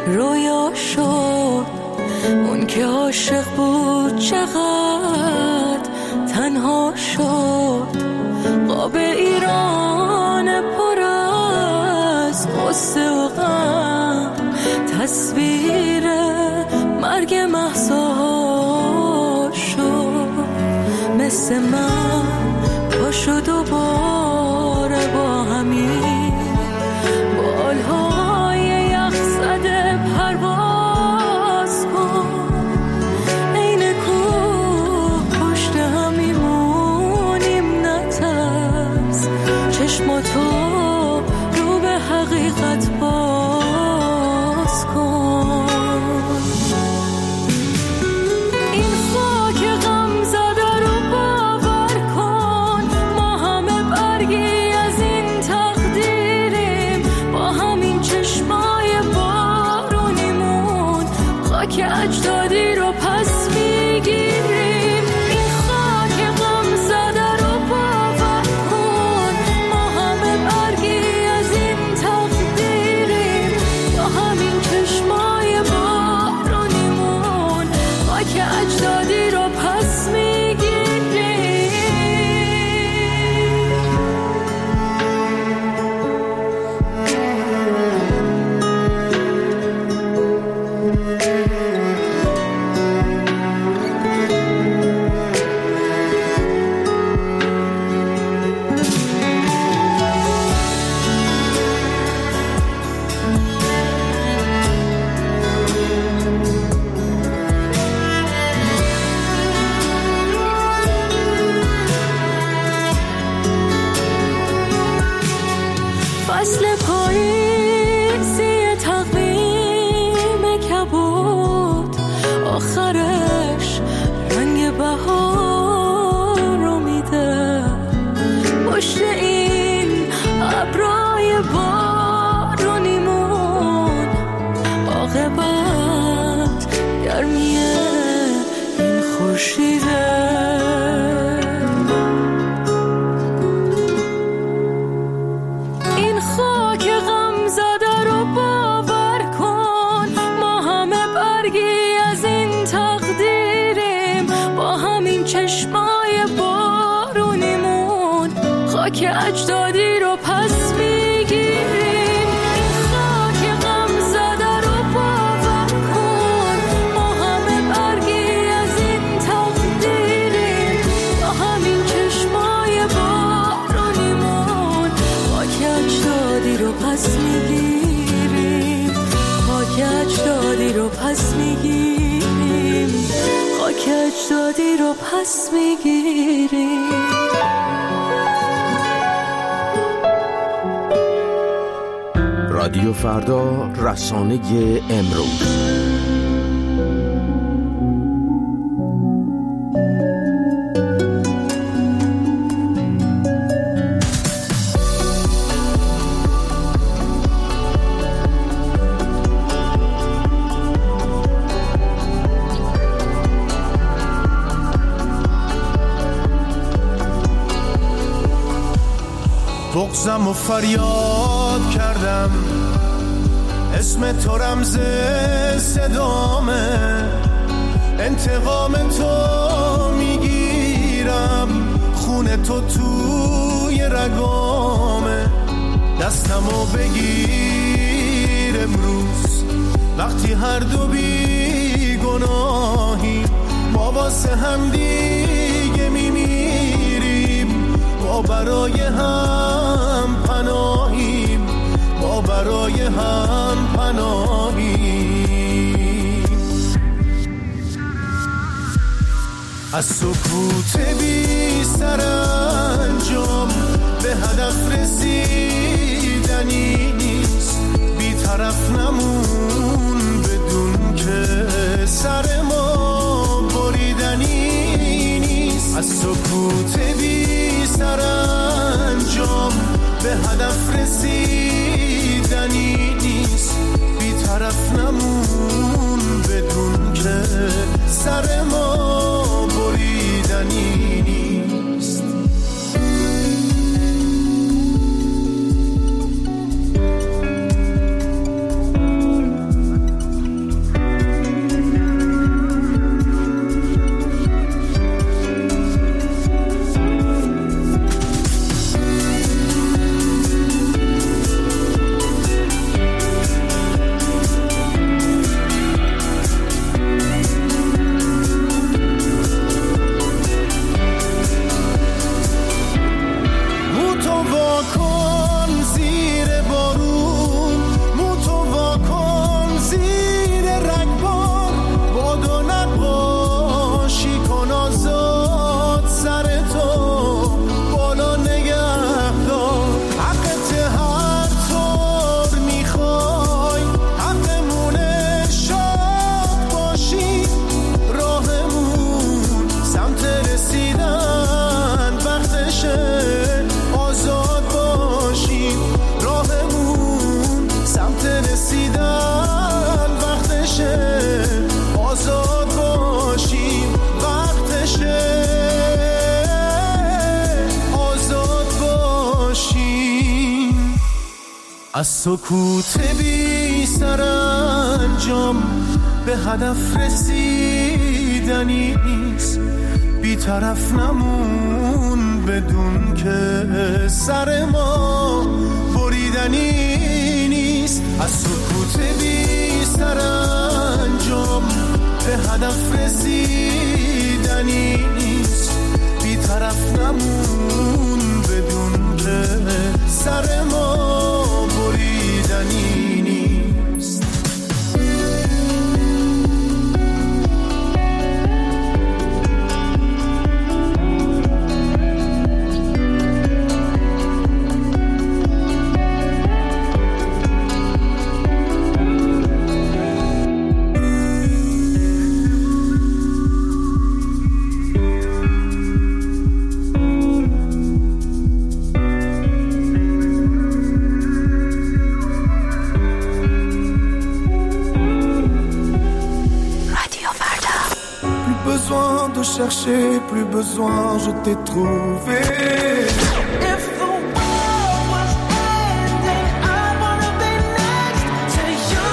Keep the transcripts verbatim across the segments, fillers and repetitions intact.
رویا شد. اون که عاشق بود چقدر تنها شد. قاب ایران پر از قصه و غم، تصویر مرگ مهسا شد. مثل من پاشو دوباره با همین بالهای یخ زده پرواز کن. این کوه پشت هم میمونیم نترس، چشماتو رو به حقیقت باز کن. این خاک غم زده رو باور کن، ما همه برگی از این تقدیریم. با همین چشمای بارونیمون خاک اجدادی رو پس میگیریم. این خاک غم زده رو باور کن، ما همه برگی از این تقدیریم. با همین چشمای بارونیمون خاک اجدادی رو پس میگیریم. فصل پاییزی تقویم کبود، آخرش رنگ بهار رو میده. پشت این ابرای بارونیمون عاقبت گرمی این خورشیده. این خاک غم زده رو باور کن، ما همه برگی از این تقدیریم. با همین چشمای بارونیمون خاک اجدادی رو پس میگیریم. این خاک غم زده رو باور کن، ما همه برگی از این تقدیریم. با همین چشمای بارونیمون خاک اجدادی رو پس میگیریم. خاک اجدادی رو پس میگیریم. خاک اجدادی رو پس میگیریم. رادیو فردا، رسانه امروز. بغضم و فریاد کردم، اسم تو رمز صدامه. انتقام تو میگیرم، خون تو توی رگامه. دستمو بگیر امروز وقتی هر دو بی گناهیم. ما واسه هم دیگه میمیریم، ما برای هم پناهیم. ما برای هم پناهیم. از سکوت بی سرانجام به هدف رسیدنی نیست. بی طرف نمون بدون که سر ما بریدنی نیست. از سکوت بی سرانجام به هدف رسیدنی نیست. بی طرف نمون بدون که سر ما بریدنی نیست. از سکوت بی سرانجام به هدف رسیدنی نیست، بی طرف نمون بدون که سر ما بریدنی نیست. از سکوت بی سرانجام به هدف رسیدنی نیست، بی طرف نمون بدون که سر ما بریدنی نیست. De chercher, plus besoin, je t'ai trouvé. If the world was ending, I wanna be next to you.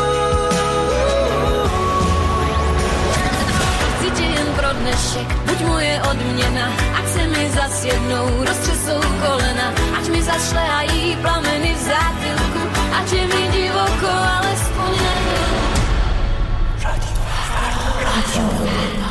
Chcíte jen pro dnešek, buď moje odměna, ať se mi zas jednou roztřesou kolena, ať mi zašlehají plameny v zátylku, ať je mi divoko, alespoň jedno. Radio Verda, Radio Verda.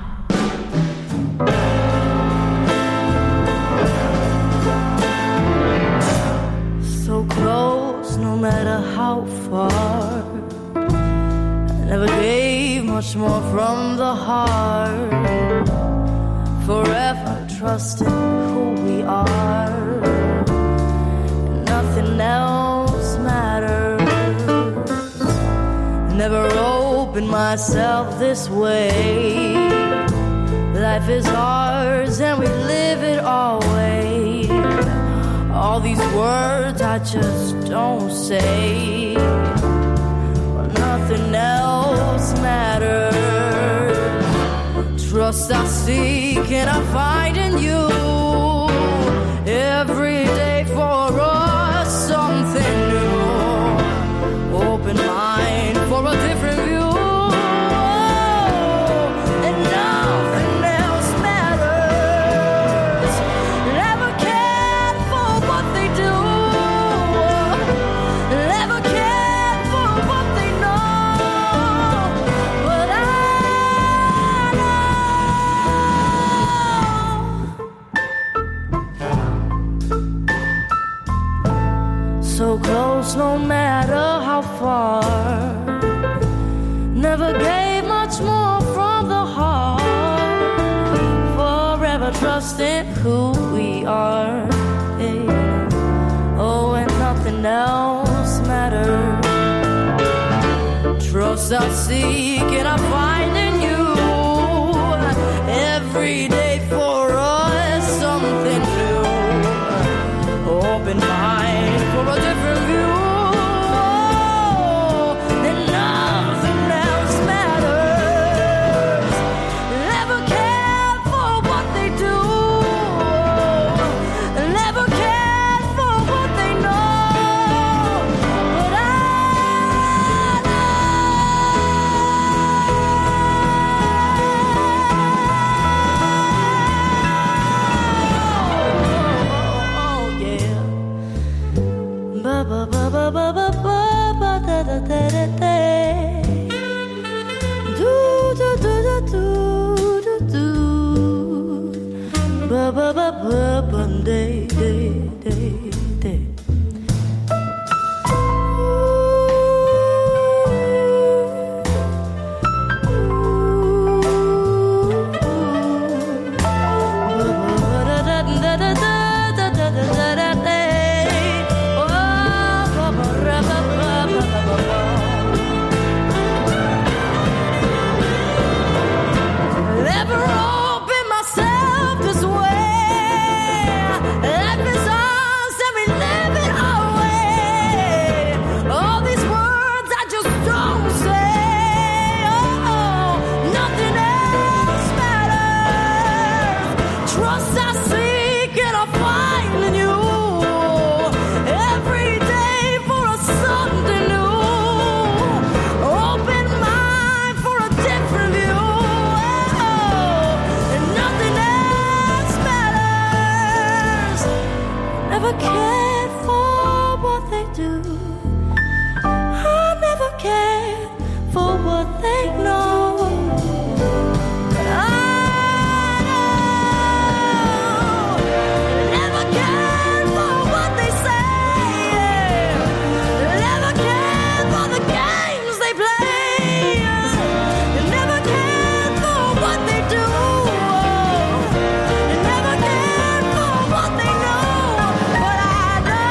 Close, no matter how far. I never gave much more from the heart. Forever trusting who we are. Nothing else matters. Never opened myself this way. Life is ours and we live it always. All these words I just don't say. Well, nothing else matters. Trust I seek and I find in you. Every day for us something new. Open mind for a different view. So close, no matter how far. Never gave much more from the heart. Forever trusting who we are. Yeah. Oh, and nothing else matters. Trust I seek and I find in you. Every day for us something new. Open mind for a different view. And nothing else matters. Never cared for what they do. Never cared for what they know. But I ba ba ba ba ba ba ba da da da da da. Do do do do do do do. Ba ba ba ba ba day day day day. Life is ours and we never cared for what they do. I never cared for what they know. But I know never cared for what they say. Never cared for the games they play. Never cared for what they do. Never cared for what they know. But I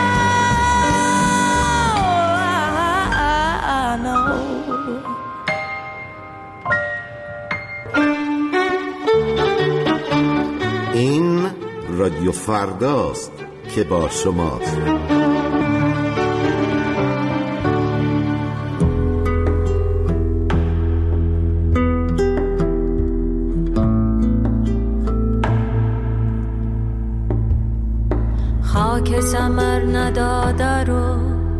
know, I know. این رادیو فرداست که با شماست. خاک ثمر نداده رو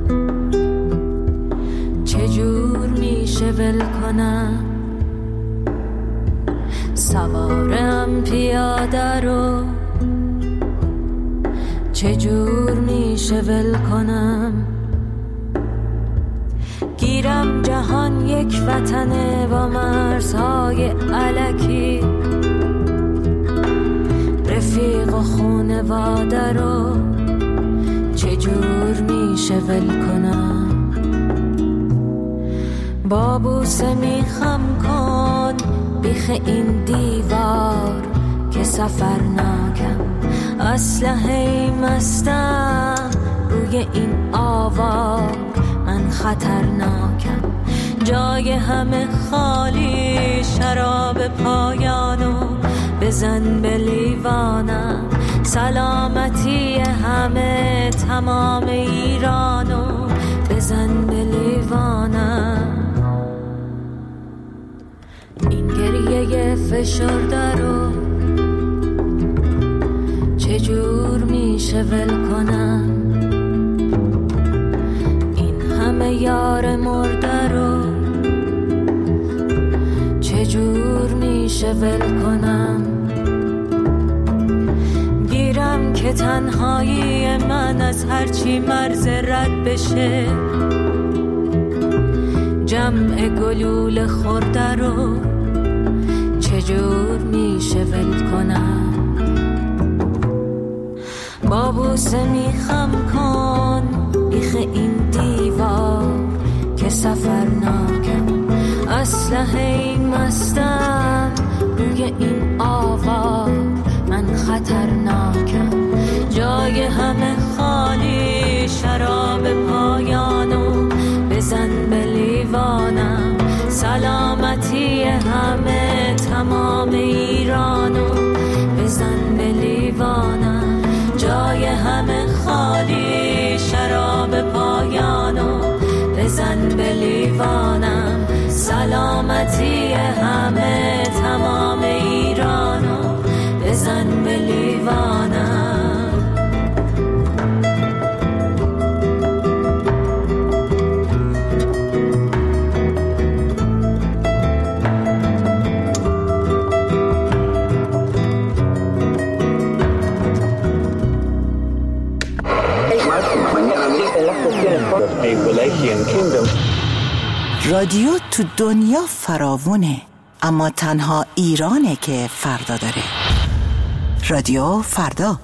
چجور میشه ول کنم؟ سوارم پیاده رو چجور میشه ول کنم؟ گیرم جهان یک وطنه با مرزهای الکی، رفیق و خونواده رو چجور میشه ول کنم؟ با بوسه میخم کن بیخ این دیوار که سفر ناکم، اسلحه مستم روی این آوار، من خطرناکم. جای همه خالی، شراب پایانو بزن به لیوانم. سلامتی همه تمام ایرانو بزن به لیوانم. این گریه فشرده رو چجور میشه ول کنم؟ این همه یار مرده رو چجور میشه ول کنم؟ گیرم که تنهایی من از هرچی مرز رد بشه، جمع گلوله خورده رو چجور میشه ول کنم؟ با بوسه میخم کن بیخ این دیوار که سفر ناکم، اسلحه مستم روی این آوار، من خطرناکم. جای همه خالی، شراب پایانو بزن به لیوانم. سلامتی همه تمام ایرانو بزن به لیوانم. جای همه خالی، شراب پایانو بزن به لیوانم. سلامتی همه تمام ایرانو بزن به لیوانم. رادیو تو دنیا فراوونه، اما تنها ایرانه که فردا داره. رادیو فردا.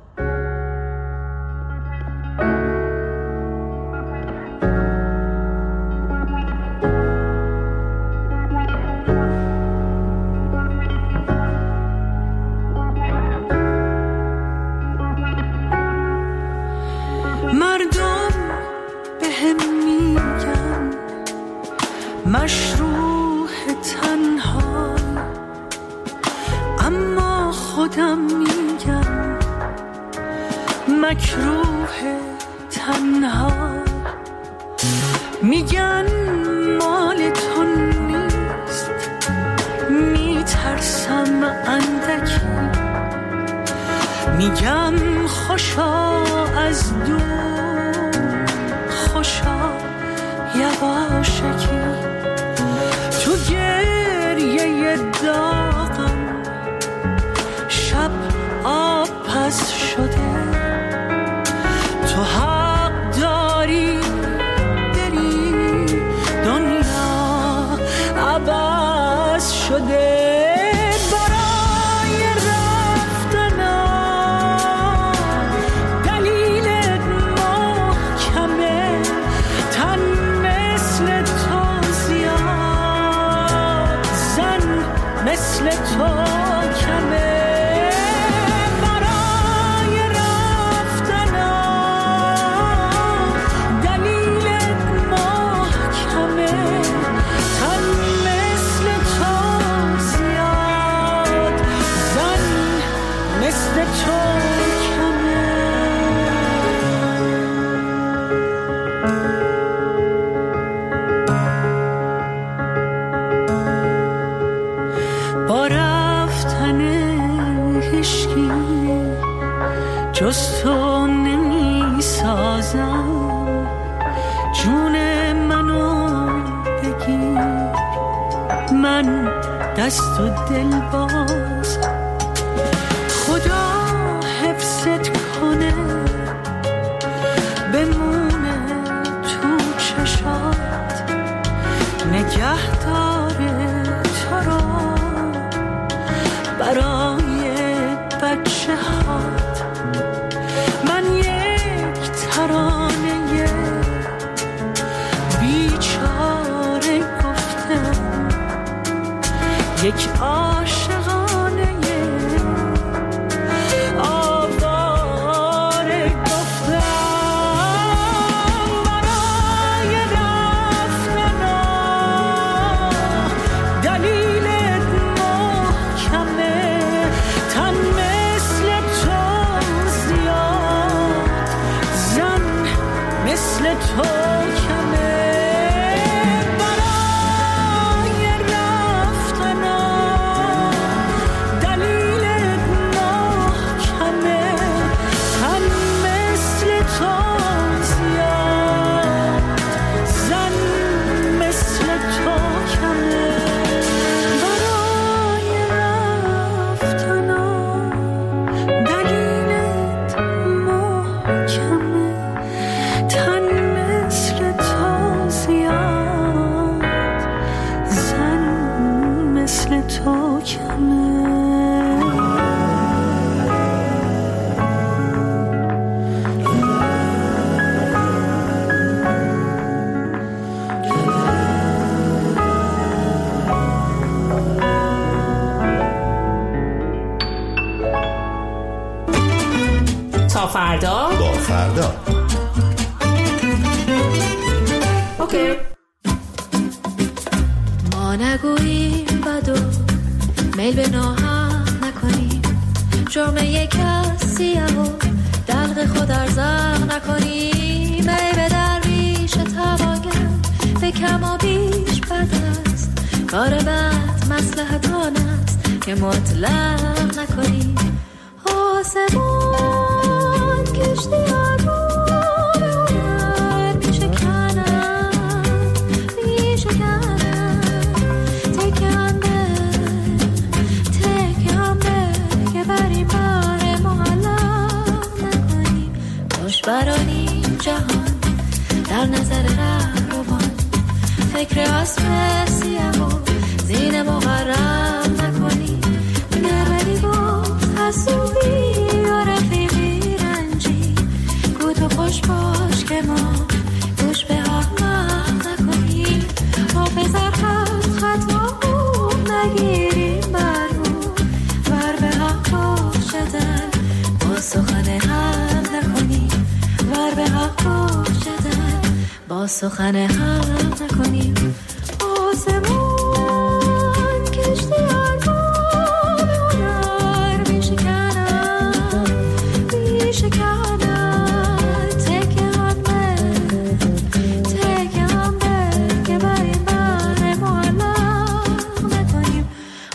مردم به هم میگن مشروح تنها، اما خودم میگم مکروه تنها. میگن مال تو نیست، میترسم اندکی. میگم خوشا از دور، خوشا یواشکی. تو گریه داغم شب آب پس شده، تو کمه برای رفتنم دلیل محکمه تن مثل تو زیاد زن مثل تو کمه با رفتن هشکی جز تو نمی سازم جون منو بگیر من دست و دل باز خدا حفظت کنه بمونه تو چشات نگه داره تو رو برای بچه هات من یک ترانه بیچاره گفتم یک عاشقانه آواره گفتم برای رفتنم دلیلت محکمه تن مثل تو زیاد زن مثل تو کمه برای رفتنم دلیلت محکمه تن مثل تو زیاد زن مثل تو کمه برای رفتنم دلیلت محکمه تن مثل تو زیاد زن مثل تو کمه تا فردا با فردا اوکی ما نگوییم بد و میل به ناحق نکنیم جرم یک کسیه و دلق خود ارزاق نکنیم ای به درویش تواگر به کم و بیش بد است کار بد مصلحت آن است که مطلق نکنیم آسمان کشتی آدم برانیم جهان در نظر رهروان فکر اسب سیه و زین محرم نکنی نرمدی گفت حسوبی و رفیقی رنجی گو تو خوش باش که ما گوش به احمق نکنی حافظ خط خط ما خوب نگیریم بر رو ور به حق شدن با سخن حق نکنی ور به حق شدن با سخن حق نکنیم آسمان کشتی آرمان هنر میشکنن میشکنن تکه هم به تکه هم به که بر این بر معلق نکنیم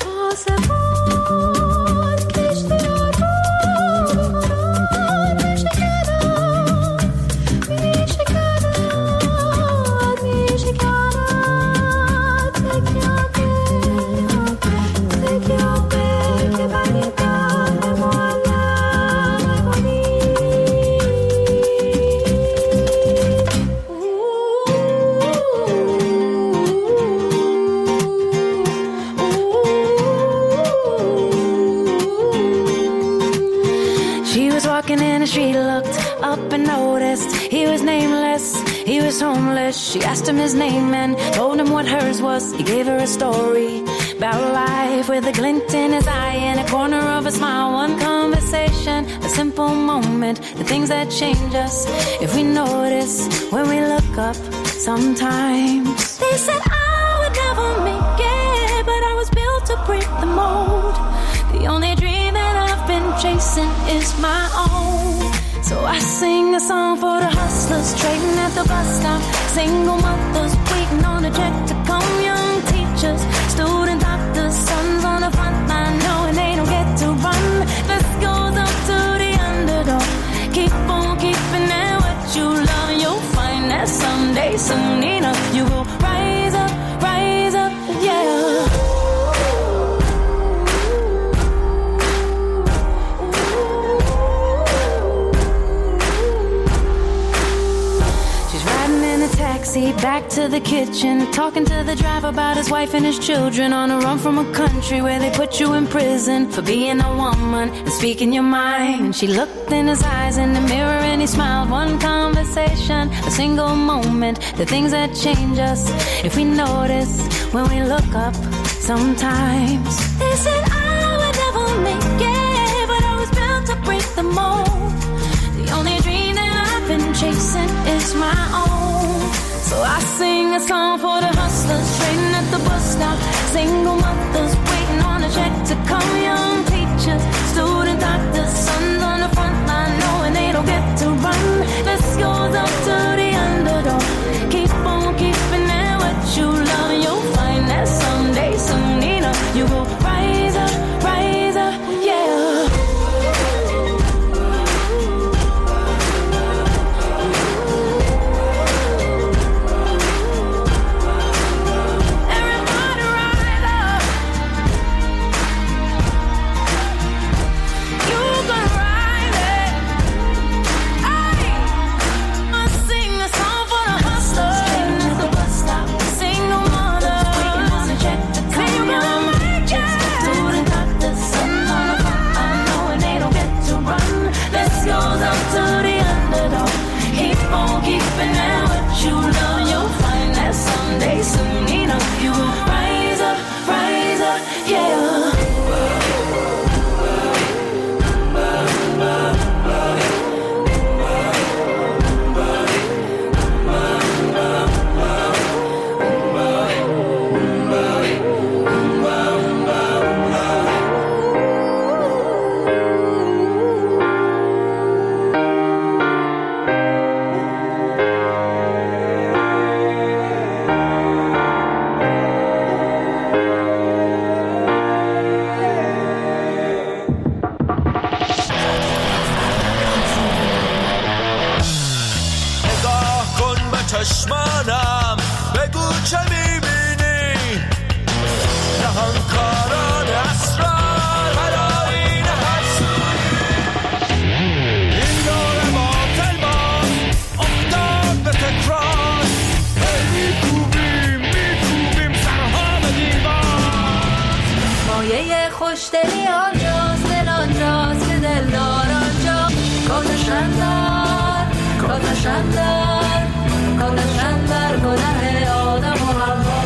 آسمان کشتی آرمان هنر میشکنن She looked up and noticed he was nameless, he was homeless. She asked him his name and told him what hers was. He gave her a story, about life with a glint in his eye and a corner of a smile. One conversation, a simple moment, the things that change us if we notice when we look up sometimes. They said I would never make it, but I was built to break the mold. The only dream that I've been chasing is my own. So I sing a song for the hustlers trading at the bus stop, single mothers waiting on a check to come, young teachers, student doctors, sons on the front line knowing they don't get to run. This goes up to the underdog. Keep on keeping at what you love, and you'll find that someday, soon enough, you will rise up, rise up, yeah. Taxi back to the kitchen, talking to the driver about his wife and his children, on a run from a country where they put you in prison for being a woman and speaking your mind. And she looked in his eyes in the mirror and he smiled. One conversation, a single moment, the things that change us if we notice when we look up sometimes. They said I would never make it, but I was built to break the mold. The only dream that I've been chasing is my own. So I sing a song for the hustlers trading at the bus stop, single mothers waiting on a check to come, young teachers, student doctors, sons on the front line knowing they don't get to run. This goes up to the underdog. Keep on keeping at what you love, and you'll find that someday, soon enough, you will rise up, rise up, yeah. چشمانم بگو چه میبینی، نهانکاران اسرار هلاین هر سوی، این دور باطل باز افتاد به تکرار، میکوبیم میکوبیم سرها به دیوار. مایه خوشدلی آنجاست، دل آنجاست که دلدار آنجا، کاتشندر کاتشندر کاتشندر گناه آدم و حوا.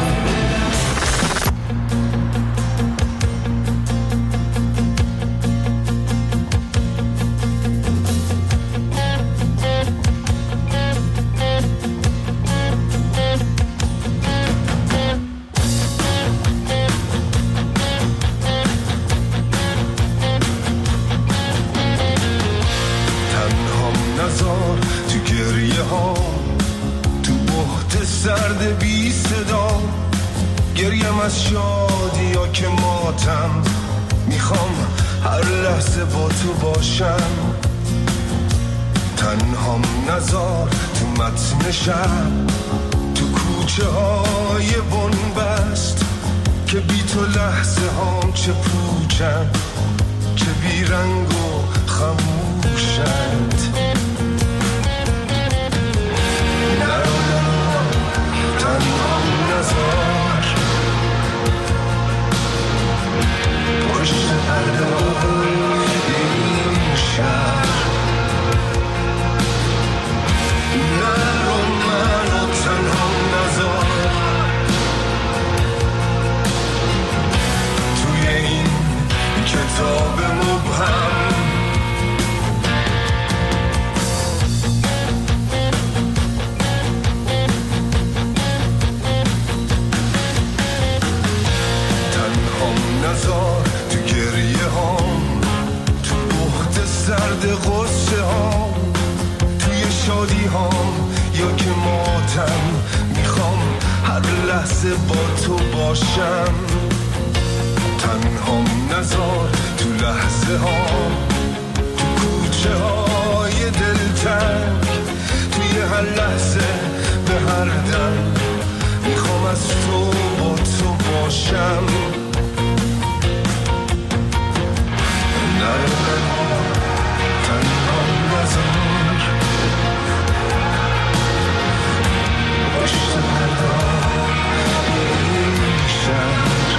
سرد بی صدا گریم از شادی یا که ماتم، میخوام هر لحظه با تو باشم. تنهام نزار تو متن شب، تو کوچه های بنبست، که بی تو لحظه هام چه پوچن، چه بی رنگ و خموشند. تنهام نزار پشت پرده این شهر، نرو منو تنهام نزار. سرد قصه ها توی شادی ها یا که ماتم، میخوام هر لحظه با تو باشم. تنهام نذار تو لحظه ها، تو کوچه های دلتنگ، توی هر لحظه به هر دم میخوام از تو با تو باشم. تنهام نذار پشت پردار این شهر،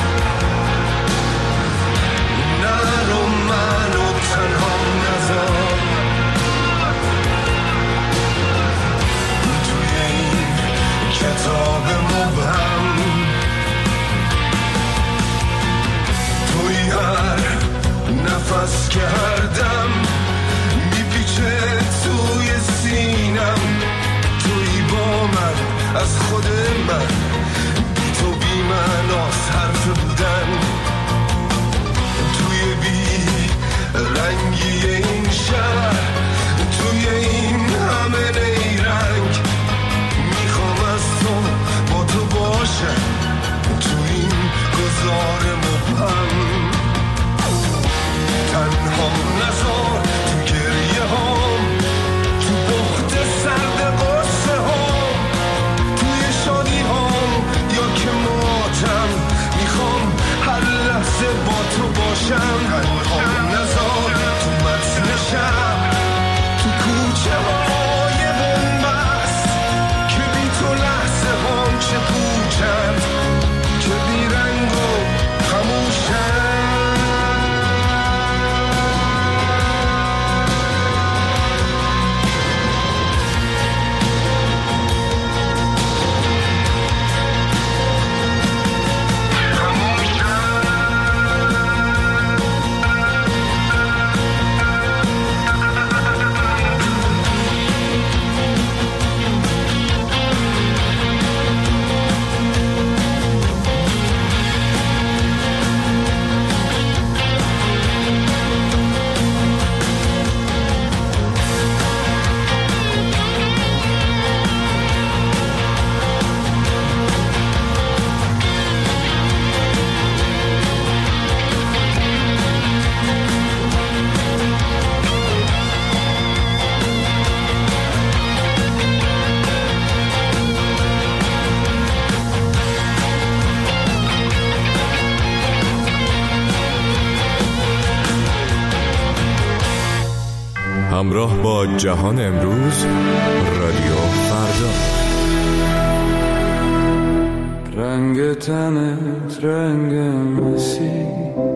نرو منو تنهام نذار توی این کتاب مبهم. توی هر نفس که هر دم میپیچه توی سینم، توی با من از خود من، بی تو بی من از حرف بودن. توی بی رنگی این شهر، توی این همه نیرنگ، میخوام از تو با تو باشم توی این گذار مبهم. تنهام نذار تو گریه هام، تو بخت سرد قصه هام، توی شادی هام یا که ماتم، میخوام هر لحظه با تو باشم. تنهام نذار تو متن شب، تو کوچه های بنبست، که بی تو لحظه هام چه پوچند، که بی رنگ و خموشند. همراه با جهان امروز، رادیو فردا. رنگ تنت رنگ مسیح،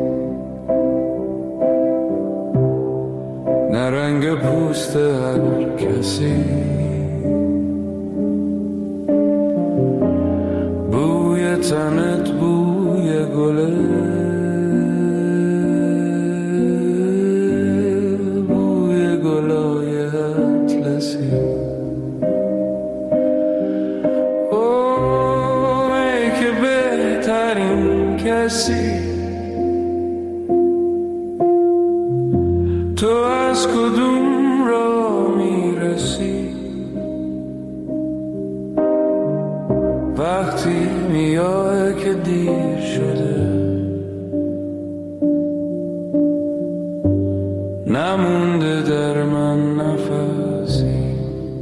نه رنگ پوست هر کسی. بوی تنت بوی گله، تو از کدوم را میرسی؟ وقتی میای که دیر شده، نمونده در من نفسی.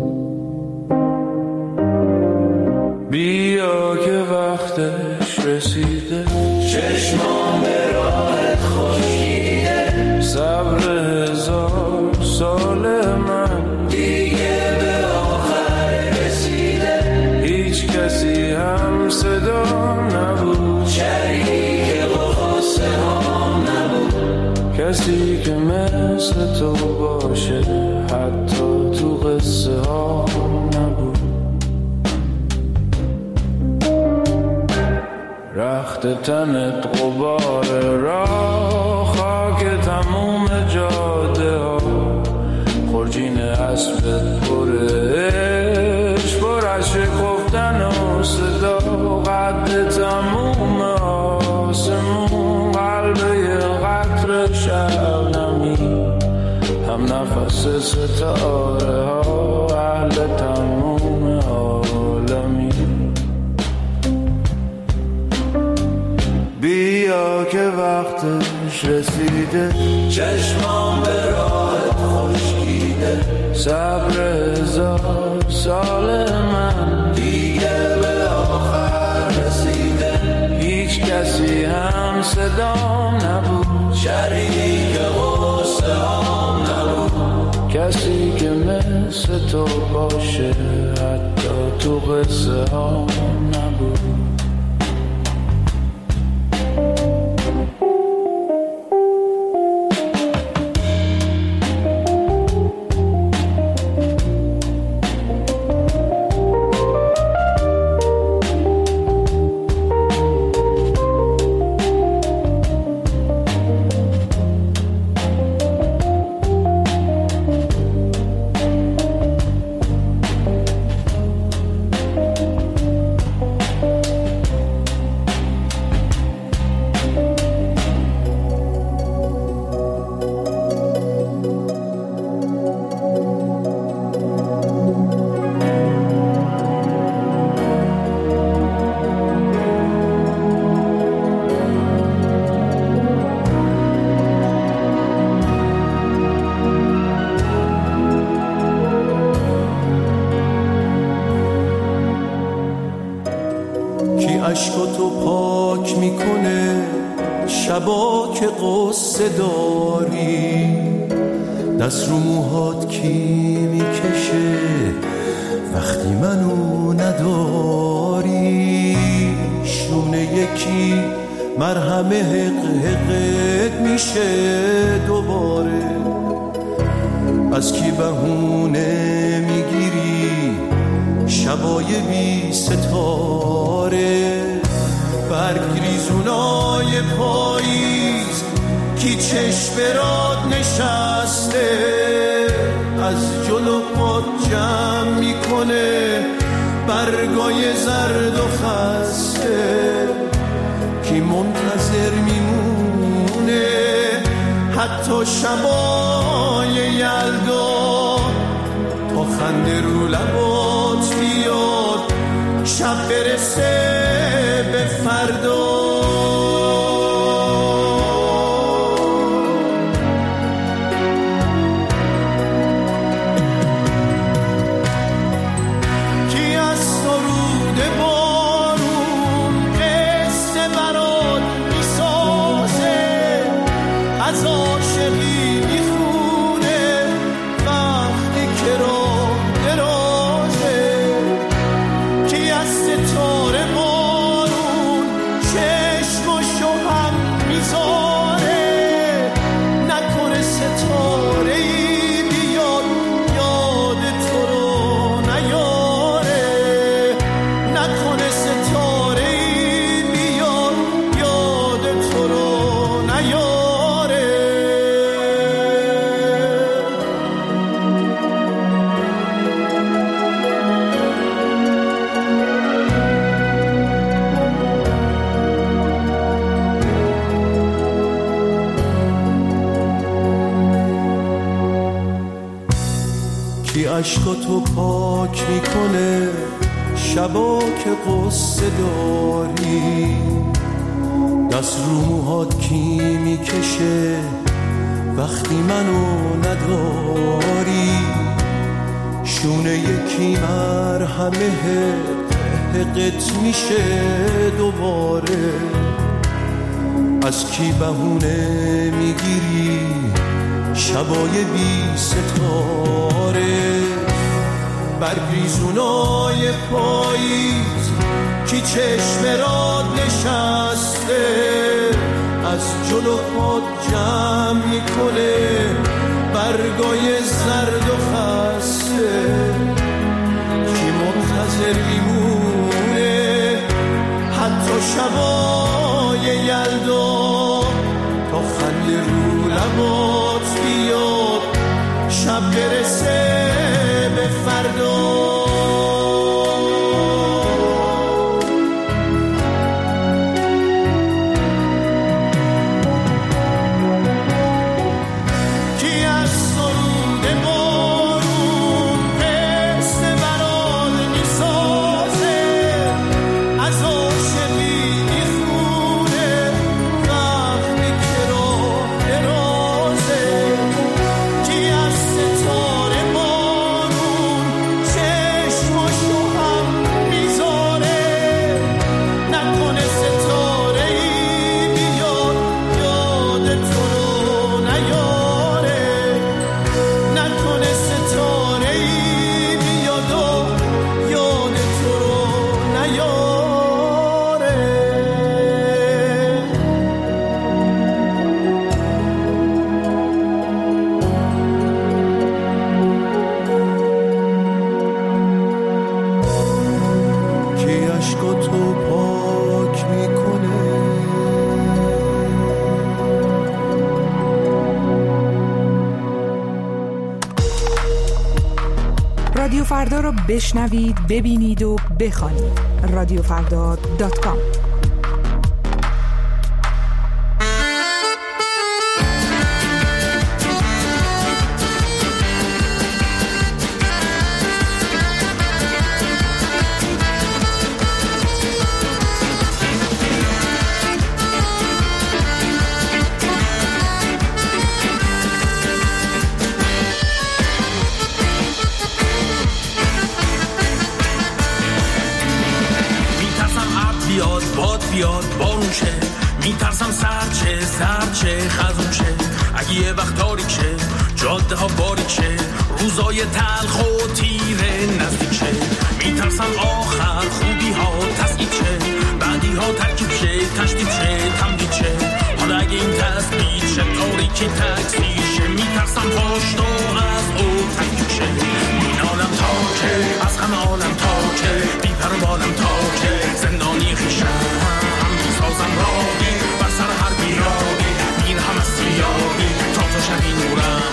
بیا که وقتش رسیده، چشمام راحت خشکیده، صبر هزار سال من دیگه به آخر رسیده. هیچ کسی هم صدا نبود، شریک قصه ها نبود، کسی که مثل تو باشه حتی تو قصه ها نبود. رخت تنت غبار راه، خاک تموم جاده ها، خرجین اسبت پره عشق، پر از شکفتن و صدا، قد تموم آسمون، قلب یه قطر شبنمی، هم نفس ستاره ها اهل تموم عالمی. بیا که وقتش رسیده، چشمام به راحت خشکیده، صبر هزار سال من دیگه به آخر رسیده. هیچ کسی هم صدام نبود، شریک غصه هم نبود، کسی که مثل تو باشه حتی تو قصه هم نبود. عشقاتو پاک میکنه شبا که قصه داری، دست رو موهات کی میکشه وقتی منو نداری، شونه یکی مرهم حق حقت میشه دوباره، از کی بهونه میگیری شبای بی ستاره، برگ ریزونای پاییز کی چشم راد نشسته، از جلو پات جمع میکنه برگای زرد و خسته، کی منتظر میمونه حتی شبای یلدا تا خنده رو لبات بیاد شب برسه به فردا. کی از سرود بارون قصه برات میسازه، از عاشقی میخونه وقتی که راه درازه، کی از ستاره بارون چشمشو هم میذاره، نکنه ستاره ای بیاد یاد تو رو نیاره، نکنه ستاره ای بیاد یاد تو رو نیاره. کی عشقاتو پاک میکنه شبا که قصه داری، دست رو موهات کی میکشه وقتی منو نداری، شونه یکی مرهمه حقت میشه دوباره، از کی بهونه میگیری شبای بی ستاره، برگریزونای پاییز کی چشم راد نشسته، از جلو پات جمع میکنه برگای زرد و خسته، کی منتظر میمونه حتی شبای یلدا تا خنده رو لبات بیاد شب برسه به فردا. کی از سرود فردا رو بشنوید، ببینید و بخوانید. رادیو فردا دات کام. بیاد بارون شه، میترسم سرچه سرچه خزون شه. اگه یه وقت تاریک شه، جاده ها باریک شه، روزای تلخ و تیره نزدیک شه. میترسم آخر خوبی ها تسعید شه، بعدی ها ترکیب شه، تشدید شه، تمدید شه. حالا اگه این تسبیل شه، تاریکی تکسی شه، میترسم پاشت و از او تکیب شه. این عالم تاکه، از همه عالم تاکه، بی پر و بالم تاکه، زندانی خیشم سازم راهی بر سر هر بیراهی، میرهم از سیاهی تا تو شبی نورم.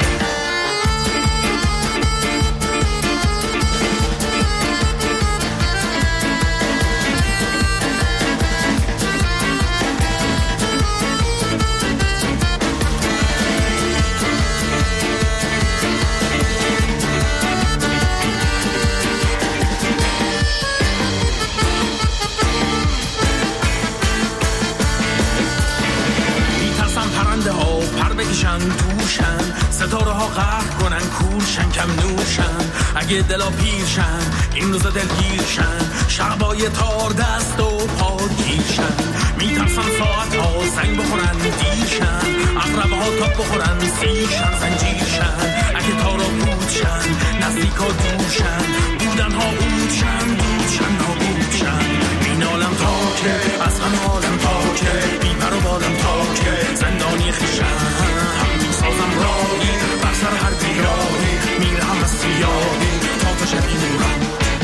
بکشن توشن، ستاره ها قهر کنن کورشن، کم نورشن. اگه دلا پیرشن این روزا دلگیرشن، شبای تار دست و پا گیرشن. میترسن ساعت ها سنگ بخورن دیرشن، اقربه ها تاب بخورن سیرشن زنجیرشن. اگه تارا بودشن نزدیک ها دورشن، بودن ها بودشن بودشن نابودشن. این عالم تاکه، از همه عالم تاکه، بیمر و بالم تاکه، زندانی خیشن سازم راهی بر سر هر بیراهی، میرهم از سیاهی تا تو شبی نورم.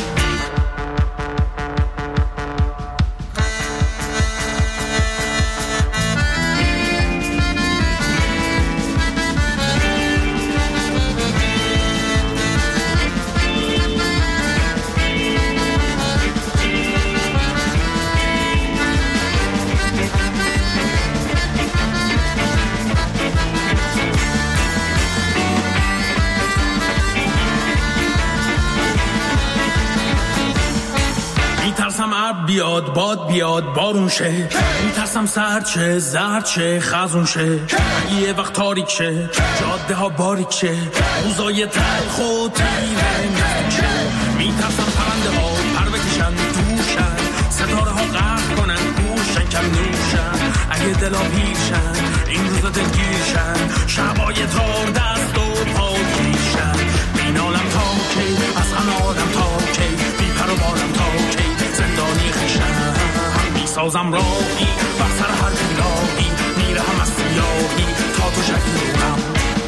میترسم ابر بیاد باد بیاد بارون شه، میترسم سرچه زرچه خزون شه. یه وقت تاریک شه، جاده ها باریک شه، روزای تلخ و تیره نزدیک شه. میترسم پرنده ها پر بکشن توشن، ستاره ها قهر کنن کورشن کم نورشن. اگه دلا پیرشن این روزا دلگیرشن، شبای تار دست و پا گیرشن. این عالم تاکی، از همه عالم تاکی، بی پر و بالم تاکی، زندانی خیشم میسازم راهی بر سر هر بیراهی، میرهم از سیاهی تا تو شبی نورم.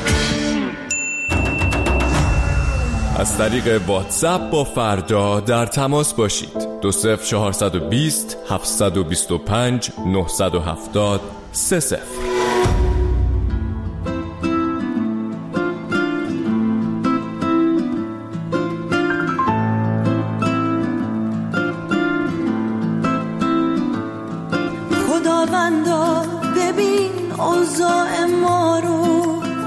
از طریق واتساپ با فردا در تماس باشید. دو صفر چهارصد و بیست هفتصد و بیست و پنج نهصد و هفتاد سه صفر. خداوندا ببین اوضاع ما رو،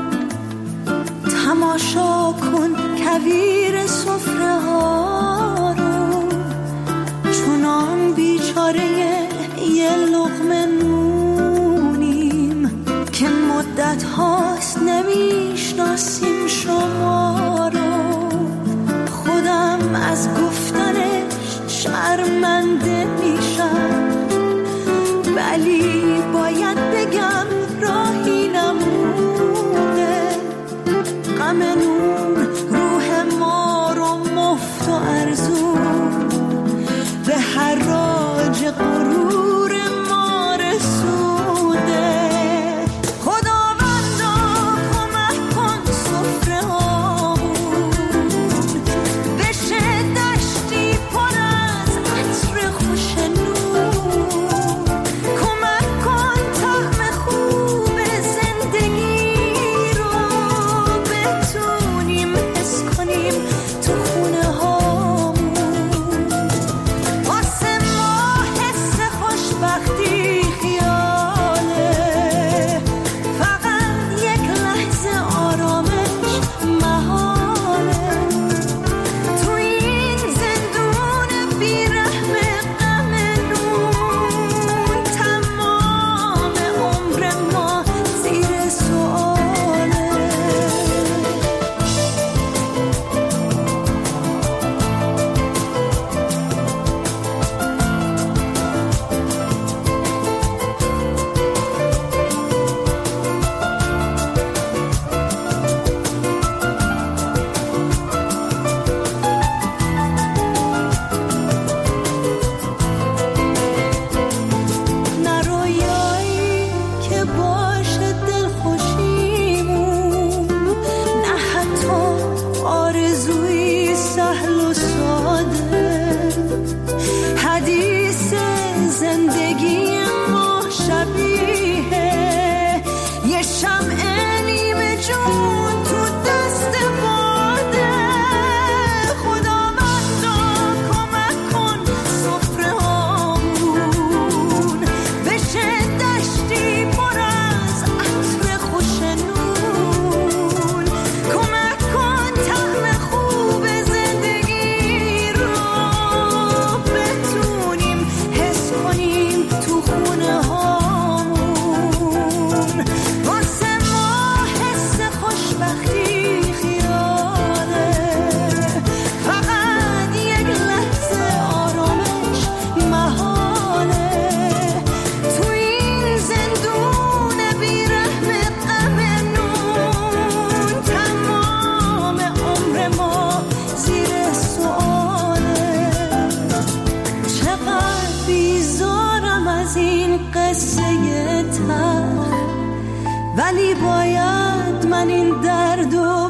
تماشا کن کویر سفره ها رو. چونان بیچاره یه لقمه نونیم که مدت هاست نمیشناسیم شما رو. خودم از گفتنش شرمنده میشم، ولی باید بگم راهی نمونه. غم نون روح ما رو مفت و ارزون، به حراج غرور ما رسونده. خداوندا کمک کن سفره هامون بشه دشتی پر از عطر خوش نون. کمک کن طعم خوب زندگی رو بتون. ولی باید من این دردو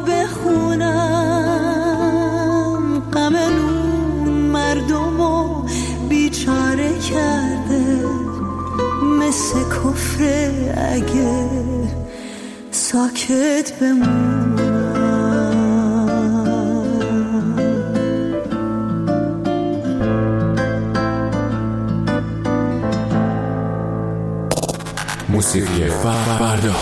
بخونم. غم اون مردمو بیچاره کرده، مثل کفر اگه ساکت بمونم. موسیقی فردا.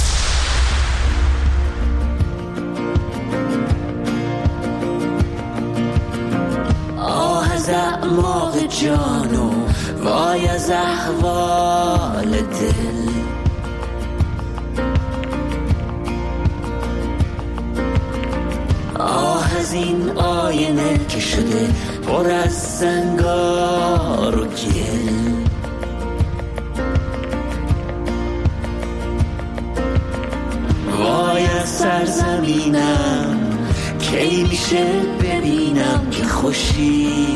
آه از اعماق جانو وای از احوال دل، آه از این آینه که شده پر از سنگار و گل. وای از سرزمینم کی میشه ببینم که خوشی،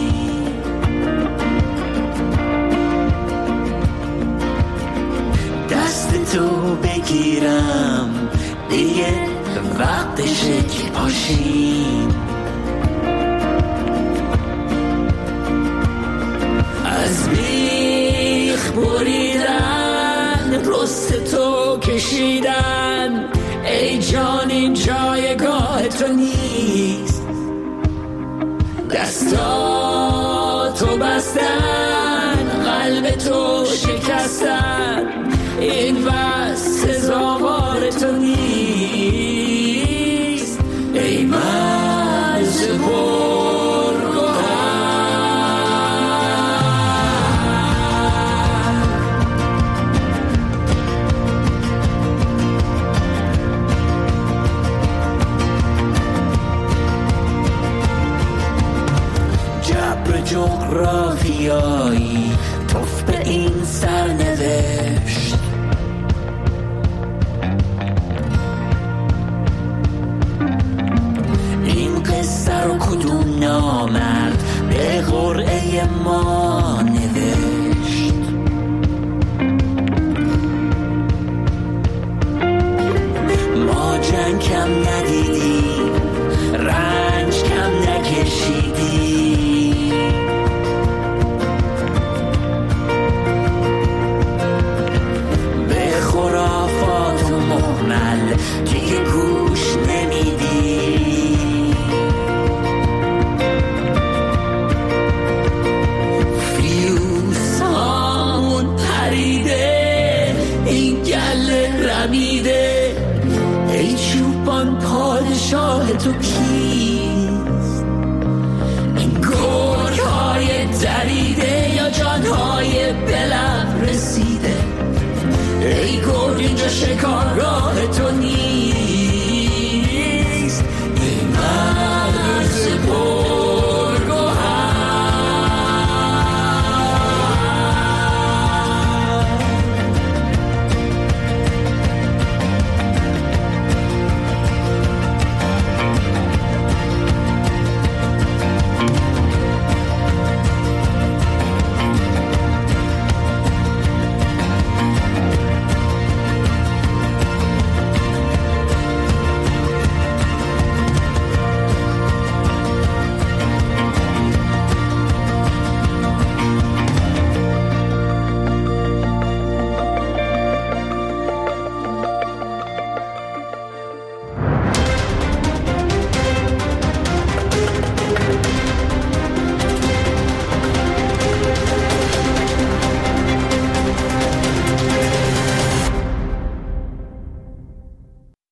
دست تو بگیرم دیگه وقتشه که پاشیم. از بیخ بریدن رست تو کشیدن، ای جان این جایگاه تو نیست. دستاتو بستن قلب تو شکستن، این بس سزاوار تو نیست. ای مرز پرگوهر، جبر جغرافیایی توف به این سرنوشت. این قصه رو کدوم نامرد به قرعه ما نوشت؟ ما جنگ کم ندیدیم، رنج کم نکشیدیم، به خرافات و مهمل دیگه گوش نمیدیم. فیوز هامون پریده، این گله رمیده، ای چوبان پادشاه تو کیست؟ این گرگ های دریده یا جانهای بلب رسیده؟ ای گرگ اینجا شکارگاه